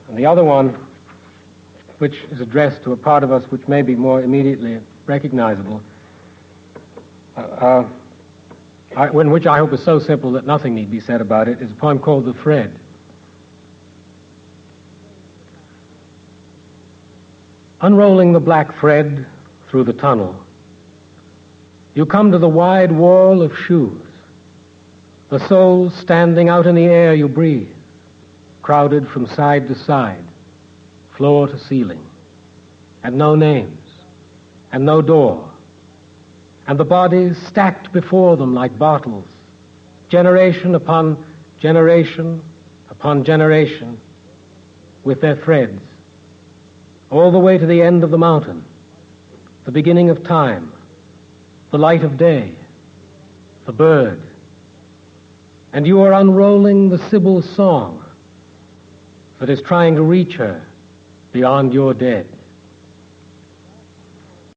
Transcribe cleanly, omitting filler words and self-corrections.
And the other one, which is addressed to a part of us which may be more immediately recognizable, which I hope is so simple that nothing need be said about it, is a poem called The Thread. Unrolling the black thread through the tunnel, you come to the wide wall of shoes, the soles standing out in the air you breathe, crowded from side to side, floor to ceiling, and no names, and no door, and the bodies stacked before them like bottles, generation upon generation upon generation, with their threads, all the way to the end of the mountain, the beginning of time, the light of day, the bird, and you are unrolling the Sibyl's song that is trying to reach her beyond your dead.